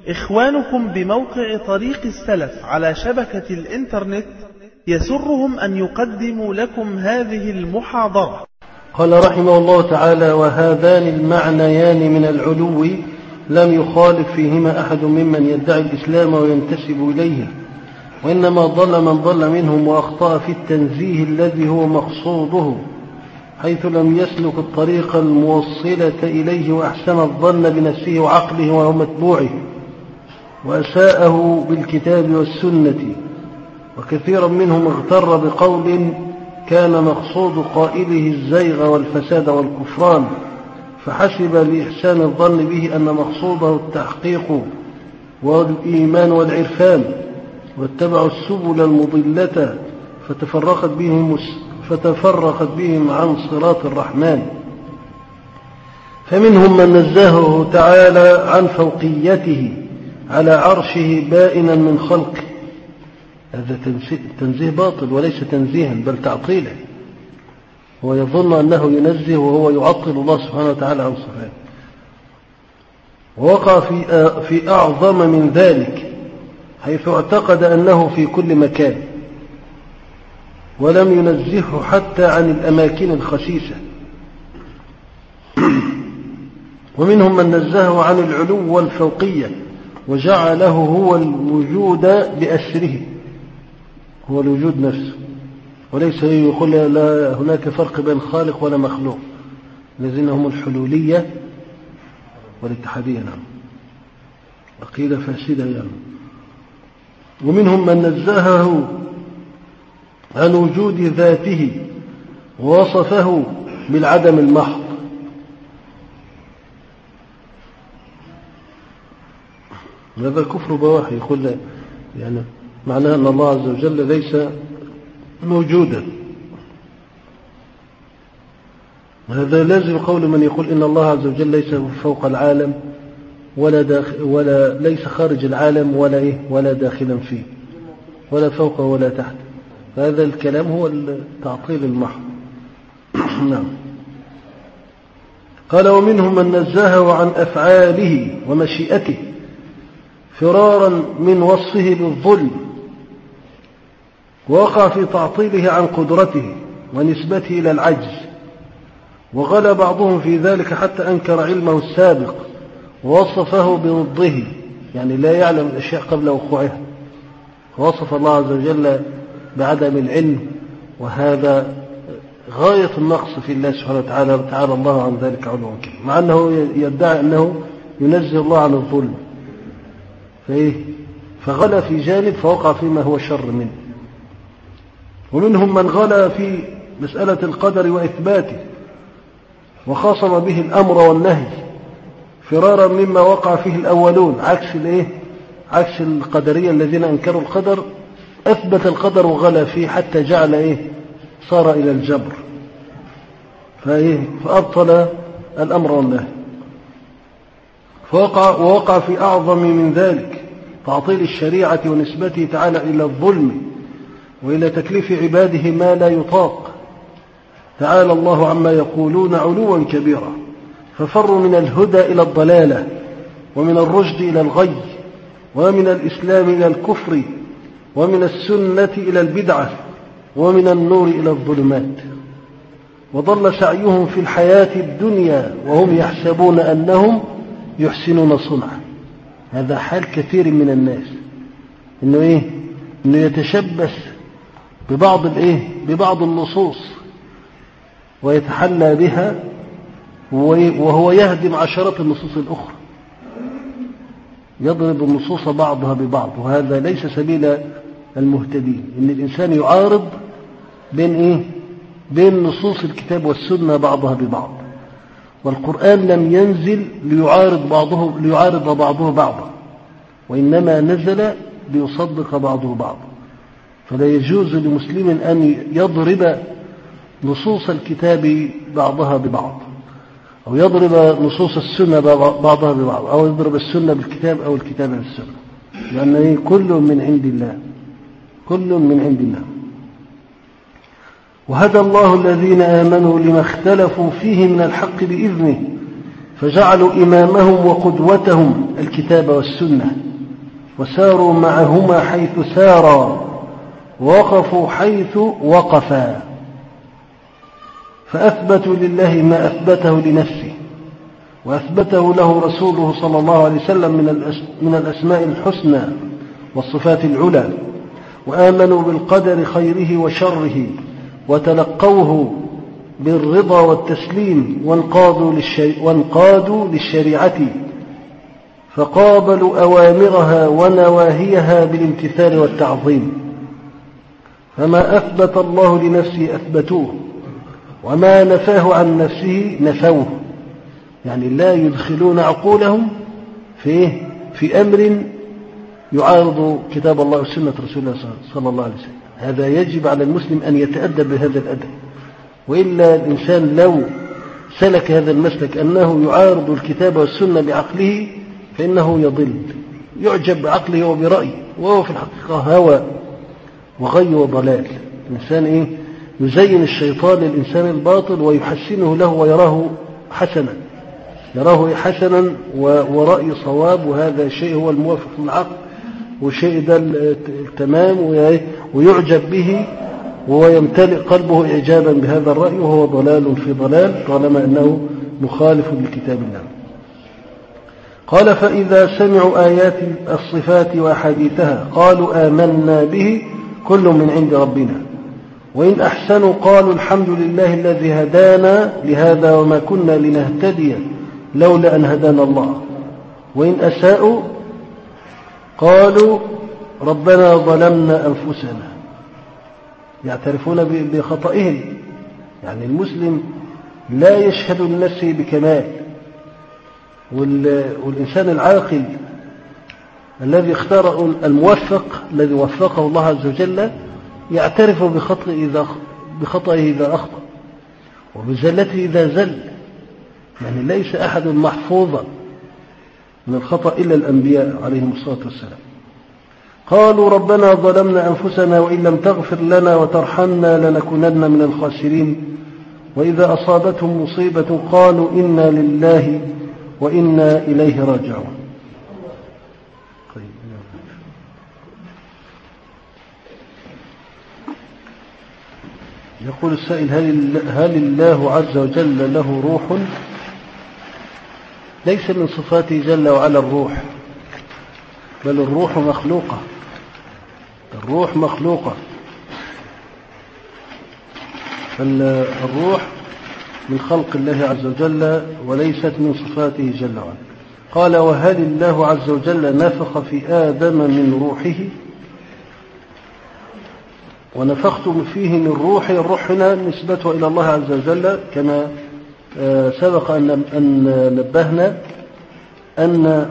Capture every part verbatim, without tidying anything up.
إخوانكم بموقع طريق السلف على شبكة الإنترنت يسرهم أن يقدموا لكم هذه المحاضرة. قال رحمه الله تعالى: وهذان المعنيان من العلو لم يخالف فيهما أحد ممن يدعي الإسلام وينتسب إليه، وإنما ضل من ضل منهم وأخطأ في التنزيه الذي هو مقصوده، حيث لم يسلك الطريق الموصلة إليه وأحسن الظن بنفسه وعقله ومتبوعه، وأساءه بالكتاب والسنة. وكثيرا منهم اغتر بقول كان مقصود قائله الزيغ والفساد والكفران، فحسب لإحسان الظن به أن مقصوده التحقيق والإيمان والعرفان، واتبعوا السبل المضلة فتفرقت بهم, فتفرقت بهم عن صراط الرحمن. فمنهم من نزهه تعالى عن فوقيته على عرشه بائنا من خلقه، هذا تنزيه باطل وليس تنزيها بل تعطيلا، هو يظن أنه ينزه وهو يعطل الله سبحانه وتعالى عن صفاته. ووقع في في أعظم من ذلك، حيث اعتقد أنه في كل مكان ولم ينزهه حتى عن الأماكن الخسيسة. ومنهم من نزهه عن العلو والفوقية وجعله هو الوجود بأسره، هو الوجود نفسه، وليس يقول لا هناك فرق بين خالق ولا مخلوق، الذين هم الحلولية والاتحادية. نعم، عقيدة فاسدة يعني. ومنهم من نزهه عن وجود ذاته ووصفه بالعدم المحض، هذا كفر بواحي، يقول يعني معناه أن الله عز وجل ليس موجودا. هذا لازم قول من يقول إن الله عز وجل ليس فوق العالم ولا داخل ولا ليس خارج العالم ولا إيه ولا داخلا فيه ولا فوقه ولا تحت. هذا الكلام هو التعطيل المحض. نعم. قال: ومنهم من نزهه عن أفعاله ومشيئته فرارا من وصفه بالظلم، ووقع في تعطيله عن قدرته ونسبته إلى العجز، وغلى بعضهم في ذلك حتى أنكر علمه السابق ووصفه بضده، يعني لا يعلم الأشياء قبل وقوعها، ووصف الله عز وجل بعدم العلم، وهذا غاية النقص في الله سبحانه وتعالى، وتعالى الله عن ذلك علوا كبيرا، مع أنه يدعي أنه ينزه الله عن الظلم، فإيه فغلى في جانب فوقع فيما هو شر منه. ومنهم من غلى في مسألة القدر وإثباته وخاصم به الأمر والنهي فرارا مما وقع فيه الأولون، عكس الإيه عكس القدرية الذين أنكروا القدر، أثبت القدر وغلى فيه حتى جعل إيه صار إلى الجبر، فإيه فأبطل الأمر والنهي. فوقع ووقع في أعظم من ذلك تعطيل الشريعة ونسبته تعالى إلى الظلم وإلى تكليف عباده ما لا يطاق. تعالى الله عما يقولون علوا كبيرا، ففروا من الهدى إلى الضلالة، ومن الرشد إلى الغي، ومن الإسلام إلى الكفر، ومن السنة إلى البدعة، ومن النور إلى الظلمات. وضل سعيهم في الحياة الدنيا وهم يحسبون أنهم يحسنون صنعا. هذا حال كثير من الناس، إنه إيه إنه يتشبث ببعض الإيه ببعض النصوص ويتحلى بها، وهو يهدم عشرات النصوص الأخرى، يضرب النصوص بعضها ببعض، وهذا ليس سبيل المهتدين. إن الإنسان يعارض بين إيه بين نصوص الكتاب والسنة بعضها ببعض، والقرآن لم ينزل ليعارض بعضه ليعارض بعضه بعضا، وإنما نزل ليصدق بعضه بعضا. فلا يجوز لمسلم أن يضرب نصوص الكتاب بعضها ببعض، أو يضرب نصوص السنة بعضها ببعض، أو يضرب السنة بالكتاب أو الكتاب بالسنة، لأن كل من عند الله كل من عند الله. وهدى الله الذين آمنوا لما اختلفوا فيه من الحق بإذنه، فجعلوا إمامهم وقدوتهم الكتاب والسنة، وساروا معهما حيث سارا، ووقفوا حيث وقفا، فأثبتوا لله ما أثبته لنفسه وأثبته له رسوله صلى الله عليه وسلم من الأسماء الحسنى والصفات العلى، وآمنوا بالقدر خيره وشره، وتلقوه بالرضا والتسليم، وانقادوا, للشري... وانقادوا للشريعة، فقابلوا أوامرها ونواهيها بالامتثال والتعظيم. فما أثبت الله لنفسه أثبتوه، وما نفاه عن نفسه نفوه، يعني لا يدخلون عقولهم في في أمر يعارض كتاب الله وسنة رسول الله صلى الله عليه وسلم. هذا يجب على المسلم أن يتأدب بهذا الأدب، وإلا الإنسان لو سلك هذا المسلك أنه يعارض الكتاب والسنة بعقله فإنه يضل، يعجب بعقله وبرأيه، وهو في الحقيقة هوى وغي وضلال. الإنسان إيه؟ يزين الشيطان للإنسان الباطل ويحسنه له ويراه حسنا، يراه حسنا ورأي صواب، وهذا شيء هو الموافق للعقل، وشيء ده التمام، ويعجب به ويمتلئ قلبه إعجابا بهذا الرأي، وهو ضلال في ضلال طالما أنه مخالف لكتاب الله. قال: فإذا سمعوا آيات الصفات وأحاديثها قالوا آمنا به كل من عند ربنا، وإن أحسنوا قالوا الحمد لله الذي هدانا لهذا وما كنا لنهتدي لولا أن هدانا الله، وإن أساءوا قالوا ربنا ظلمنا أنفسنا، يعترفون بخطئهم. يعني المسلم لا يشهد لنفسه بكمال، والإنسان العاقل الذي اختار الموفق الذي وفقه الله عز وجل يعترف بخطئه إذا بخطئه إذا أخطأ، وبزلته إذا زل. يعني ليس أحد محفوظا من الخطأ إلا الأنبياء عليهم الصلاة والسلام. قالوا ربنا ظلمنا أنفسنا وإن لم تغفر لنا وترحمنا لنكونن من الخاسرين، وإذا أصابتهم مصيبة قالوا إنا لله وإنا إليه راجعون. يقول السائل: هل الله عز وجل له روح؟ ليس من صفاته جل وعلا الروح، بل الروح مخلوقة، الروح مخلوقة، فالروح من خلق الله عز وجل وليست من صفاته جل وعلا. قال: وهل الله عز وجل نفخ في آدم من روحه؟ ونفخت فيه من روحي، الروح هنا نسبته إلى الله عز وجل، كما سبق أن نبهنا أن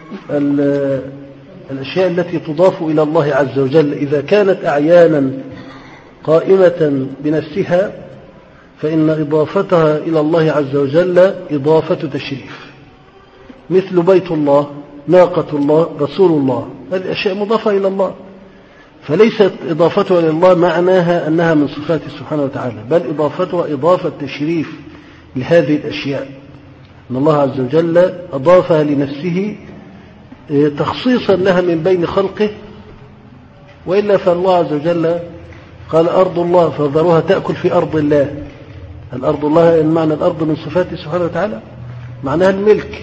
الأشياء التي تضاف إلى الله عز وجل إذا كانت أعيانا قائمة بنفسها فإن إضافتها إلى الله عز وجل إضافة تشريف، مثل بيت الله، ناقة الله، رسول الله، هذه أشياء مضافة إلى الله، فليست إضافتها إلى الله معناها أنها من صفاته سبحانه وتعالى، بل إضافتها إضافة تشريف لهذه الأشياء، أن الله عز وجل أضافها لنفسه تخصيصا لها من بين خلقه، وإلا فالله عز وجل قال أرض الله فذروها تأكل في أرض الله. الأرض الله معنى الأرض من صفاته سبحانه وتعالى معناها الملك،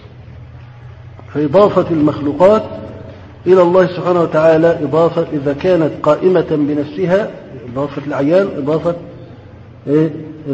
فإضافة المخلوقات إلى الله سبحانه وتعالى إضافة إذا كانت قائمة بنفسها إضافة الأعيان، إضافة إيه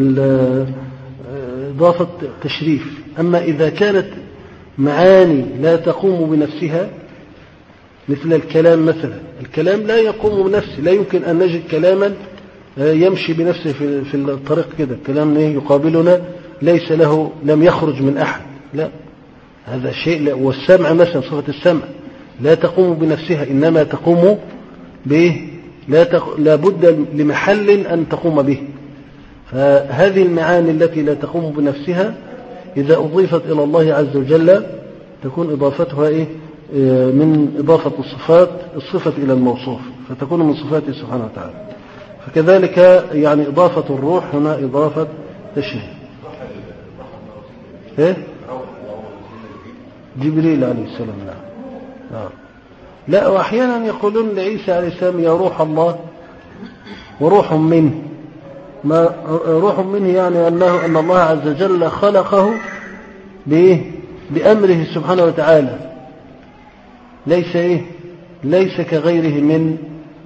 إضافة تشريف. أما إذا كانت معاني لا تقوم بنفسها مثل الكلام مثلا، الكلام لا يقوم بنفسه، لا يمكن أن نجد كلاما يمشي بنفسه في الطريق كده، كلام يقابلنا ليس له لم يخرج من أحد، لا، هذا شيء لا. والسمع مثلا، صفة السمع لا تقوم بنفسها، إنما تقوم به، لا, تق... لا بد لمحل أن تقوم به. فهذه المعاني التي لا تقوم بنفسها إذا أضيفت إلى الله عز وجل تكون إضافتها إيه؟ من إضافة الصفات الصفة إلى الموصوف، فتكون من صفاته سبحانه وتعالى. فكذلك يعني إضافة الروح هنا إضافة تشريف. إيه؟ روح جبريل عليه السلام. نعم. نعم. لا، وأحيانا يقولون لعيسى عليه السلام يا روح الله وروح منه. ما روح منه يعني أنه أن الله عز وجل خلقه بإيه؟ بأمره سبحانه وتعالى، ليس إيه؟ ليس كغيره من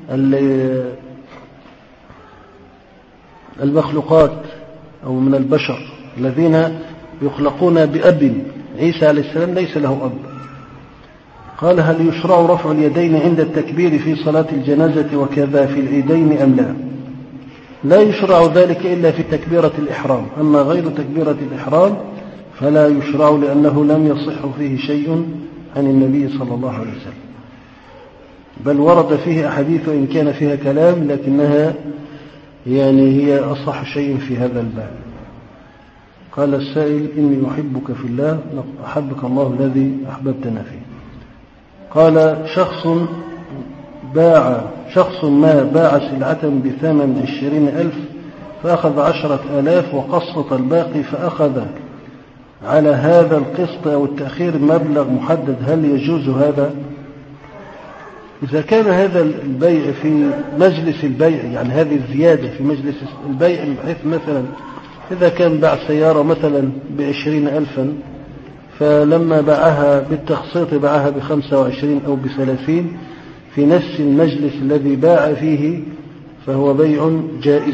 المخلوقات أو من البشر الذين يخلقون بأب. عيسى عليه السلام ليس له أب. قال هل يشرع رفع اليدين عند التكبير في صلاة الجنازة وكذا في العيدين أم لا؟ لا يشرع ذلك إلا في تكبيرة الإحرام، أما غير تكبيرة الإحرام فلا يشرع لأنه لم يصح فيه شيء عن النبي صلى الله عليه وسلم، بل ورد فيه أحاديث إن كان فيها كلام لكنها يعني هي أصح شيء في هذا الباب. قال السائل إني أحبك في الله، أحبك الله الذي أحببتنا فيه. قال شخص باع شخص ما باع سلعة بثمن عشرين ألف فأخذ عشرة آلاف وقسط الباقي، فأخذ على هذا القسط أو التأخير مبلغ محدد، هل يجوز هذا؟ إذا كان هذا البيع في مجلس البيع، يعني هذه الزيادة في مجلس البيع، بحيث مثلا إذا كان باع سيارة مثلا بعشرين ألفا فلما باعها بالتقسيط باعها بخمسة وعشرين أو بثلاثين في نفس المجلس الذي باع فيه، فهو بيع جائز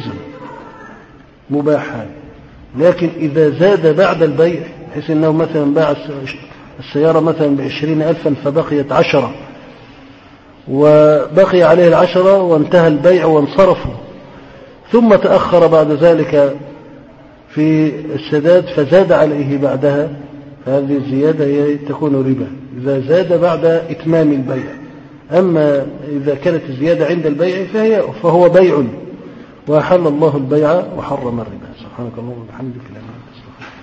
مباح. لكن إذا زاد بعد البيع بحيث أنه مثلا باع السيارة مثلا بعشرين ألفا فبقيت عشرة وبقي عليه العشرة وانتهى البيع وانصرفوا، ثم تأخر بعد ذلك في السداد فزاد عليه بعدها، فهذه الزيادة هي تكون ربا إذا زاد بعد إتمام البيع. أما إذا كانت الزيادة عند البيع فهي فهو بيع، وحل الله البيع وحرم الربا. سبحانك اللهم وبحمدك لا إله إلا أنت.